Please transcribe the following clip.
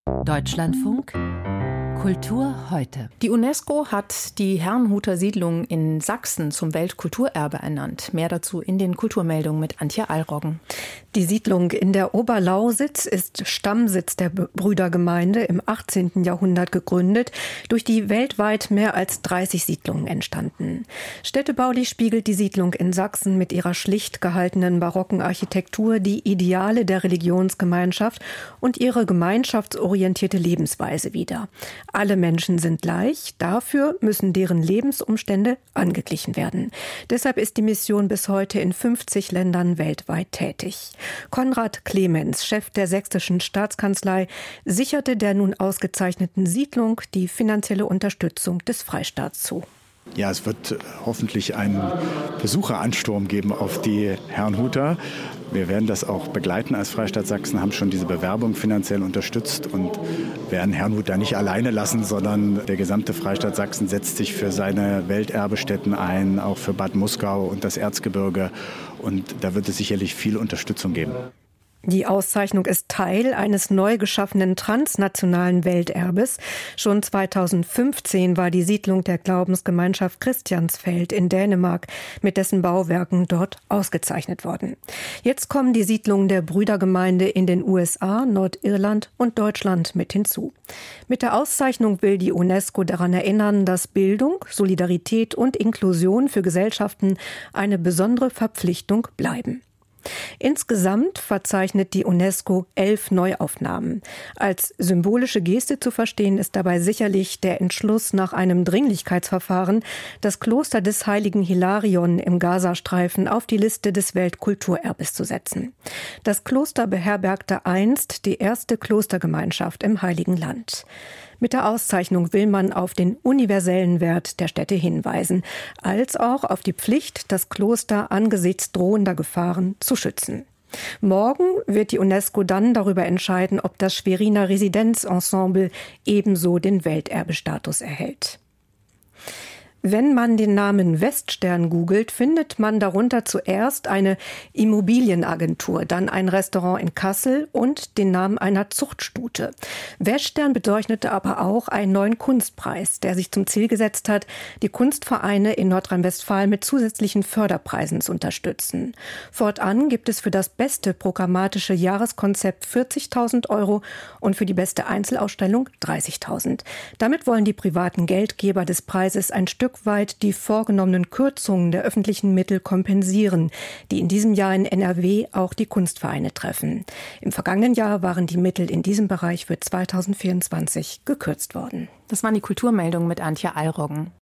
Deutschlandfunk Kultur heute. Die UNESCO hat die Herrnhuter Siedlung in Sachsen zum Weltkulturerbe ernannt. Mehr dazu in den Kulturmeldungen mit Antje Allroggen. Die Siedlung in der Oberlausitz ist Stammsitz der Brüdergemeinde, im 18. Jahrhundert gegründet, durch die weltweit mehr als 30 Siedlungen entstanden. Städtebaulich spiegelt die Siedlung in Sachsen mit ihrer schlicht gehaltenen barocken Architektur die Ideale der Religionsgemeinschaft und ihre gemeinschaftsorientierte Lebensweise wider. Alle Menschen sind gleich, dafür müssen deren Lebensumstände angeglichen werden. Deshalb ist die Mission bis heute in 50 Ländern weltweit tätig. Konrad Clemens, Chef der Sächsischen Staatskanzlei, sicherte der nun ausgezeichneten Siedlung die finanzielle Unterstützung des Freistaats zu. Ja, es wird hoffentlich einen Besucheransturm geben auf die Herrnhuter. Wir werden das auch begleiten als Freistaat Sachsen, haben schon diese Bewerbung finanziell unterstützt und werden Herrnhuter nicht alleine lassen, sondern der gesamte Freistaat Sachsen setzt sich für seine Welterbestätten ein, auch für Bad Muskau und das Erzgebirge. Und da wird es sicherlich viel Unterstützung geben. Die Auszeichnung ist Teil eines neu geschaffenen transnationalen Welterbes. Schon 2015 war die Siedlung der Glaubensgemeinschaft Christiansfeld in Dänemark mit dessen Bauwerken dort ausgezeichnet worden. Jetzt kommen die Siedlungen der Brüdergemeinde in den USA, Nordirland und Deutschland mit hinzu. Mit der Auszeichnung will die UNESCO daran erinnern, dass Bildung, Solidarität und Inklusion für Gesellschaften eine besondere Verpflichtung bleiben. Insgesamt verzeichnet die UNESCO 11 Neuaufnahmen. Als symbolische Geste zu verstehen ist dabei sicherlich der Entschluss nach einem Dringlichkeitsverfahren, das Kloster des heiligen Hilarion im Gazastreifen auf die Liste des Weltkulturerbes zu setzen. Das Kloster beherbergte einst die erste Klostergemeinschaft im Heiligen Land. Mit der Auszeichnung will man auf den universellen Wert der Stätte hinweisen, als auch auf die Pflicht, das Kloster angesichts drohender Gefahren zu schützen. Morgen wird die UNESCO dann darüber entscheiden, ob das Schweriner Residenzensemble ebenso den Welterbestatus erhält. Wenn man den Namen Weststern googelt, findet man darunter zuerst eine Immobilienagentur, dann ein Restaurant in Kassel und den Namen einer Zuchtstute. Weststern bedeutete aber auch einen neuen Kunstpreis, der sich zum Ziel gesetzt hat, die Kunstvereine in Nordrhein-Westfalen mit zusätzlichen Förderpreisen zu unterstützen. Fortan gibt es für das beste programmatische Jahreskonzept 40.000 € und für die beste Einzelausstellung 30.000. Damit wollen die privaten Geldgeber des Preises ein Stück weit die vorgenommenen Kürzungen der öffentlichen Mittel kompensieren, die in diesem Jahr in NRW auch die Kunstvereine treffen. Im vergangenen Jahr waren die Mittel in diesem Bereich für 2024 gekürzt worden. Das waren die Kulturmeldungen mit Antje Allroggen.